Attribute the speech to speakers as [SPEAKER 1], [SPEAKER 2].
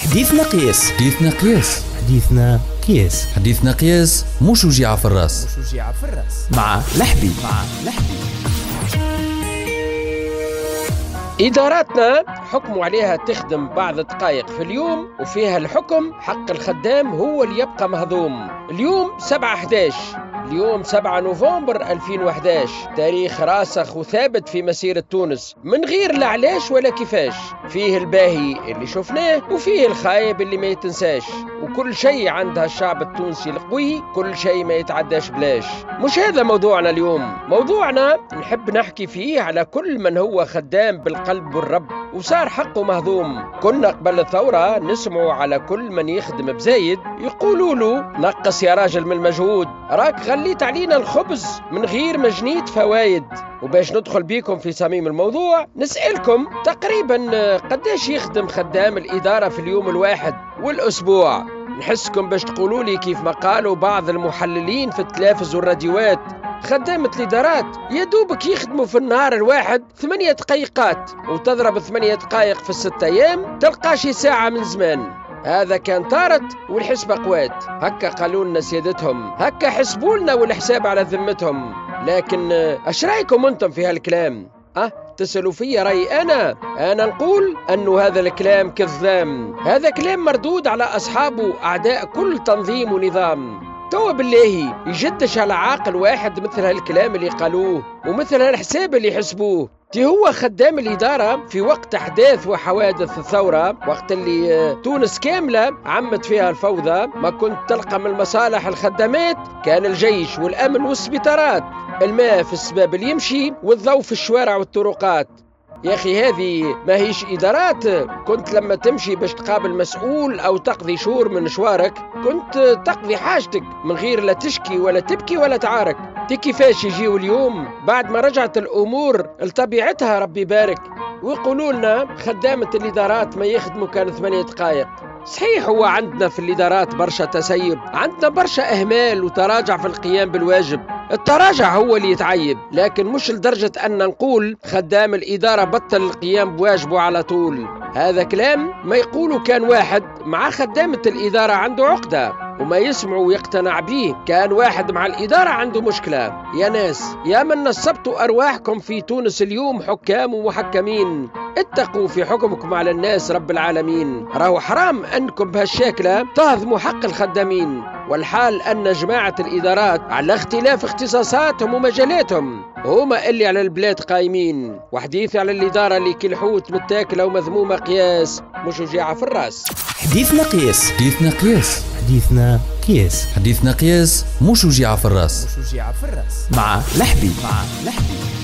[SPEAKER 1] حديثنا قياس.
[SPEAKER 2] حديثنا قياس.
[SPEAKER 1] حديثنا قياس.
[SPEAKER 2] حديثنا قياس مش وجيعة في الراس.
[SPEAKER 1] مع لحبي.
[SPEAKER 3] إداراتنا حكموا عليها تخدم بعض الدقائق في اليوم، وفيها الحكم حق الخدام هو اللي يبقى مهضوم. اليوم 7/11، اليوم 7 نوفمبر 2011، تاريخ راسخ وثابت في مسيرة تونس من غير لا علاش ولا كيفاش. فيه الباهي اللي شفناه وفيه الخايب اللي ما يتنساش، وكل شيء عندها الشعب التونسي القوي، كل شيء ما يتعداش بلاش. مش هذا موضوعنا اليوم، موضوعنا نحب نحكي فيه على كل من هو خدام بالقلب والرب وصار حقه مهضوم. كنا قبل الثورة نسمعوا على كل من يخدم بزايد يقولوا له نقص يا راجل من المجهود، راك غليت علينا الخبز من غير ما جنيت فوايد. وباش ندخل بيكم في صميم الموضوع نسألكم تقريبا قداش يخدم خدام الإدارة في اليوم الواحد والأسبوع؟ نحسكم باش تقولوا لي كيف ما قالوا بعض المحللين في التلافز والراديوات، خدامة الإدارات يدوبك يخدموا في النهار الواحد 8 دقيقات، وتضرب 8 دقائق في 6 أيام تلقى شي ساعة من زمان. هذا كان طارت والحسبة قوات، هكا قالوا لنا سيادتهم، هكا حسبوا لنا والحساب على ذمتهم. لكن اش رايكم انتم في هالكلام؟ تسألوا فيا رأي أنا نقول أنه هذا الكلام كذام، هذا كلام مردود على أصحابه أعداء كل تنظيم ونظام. توا بالله يجدش على عاقل واحد مثل هالكلام اللي قالوه ومثل هالحساب اللي يحسبوه. تي هو خدام الإدارة في وقت أحداث وحوادث الثورة، وقت اللي تونس كاملة عمت فيها الفوضى، ما كنت تلقى من المصالح الخدمات كان الجيش والأمن والسبيطارات، الماء في السباب اللي يمشي والضوء في الشوارع والطرقات. يا أخي هذه ما هيش إدارات؟ كنت لما تمشي باش تقابل مسؤول أو تقضي شهور من مشوارك كنت تقضي حاجتك من غير لا تشكي ولا تبكي ولا تعارك. كيفاش يجيو اليوم بعد ما رجعت الأمور لطبيعتها ربي يبارك ويقولوا لنا خدامة الإدارات ما يخدموا كان 8 دقائق؟ صحيح هو عندنا في الإدارات برشا تسيب، عندنا برشا إهمال وتراجع في القيام بالواجب. التراجع هو اللي يتعيب، لكن مش لدرجة أن نقول خدام الإدارة بطل القيام بواجبه على طول. هذا كلام ما يقولوا كان واحد مع خدامة الإدارة عنده عقدة وما يسمع ويقتنع به، كان واحد مع الإدارة عنده مشكلة. يا ناس يا من نصبتوا أرواحكم في تونس اليوم حكام ومحكمين، اتقوا في حكمكم على الناس رب العالمين. راهو حرام أنكم بهالشكلة تهضموا حق الخدامين، والحال أن جماعة الإدارات على اختلاف اختصاصاتهم ومجالاتهم هما اللي على البلاد قايمين. وحديث على الإدارة اللي كل حوت متاكلة ومذمومة قياس مش وجيعة في الراس.
[SPEAKER 1] حديثنا قياس.
[SPEAKER 2] حديثنا قياس.
[SPEAKER 1] حديثنا قياس.
[SPEAKER 2] حديثنا قياس مش وجيعة في الراس.
[SPEAKER 1] مع لحبي.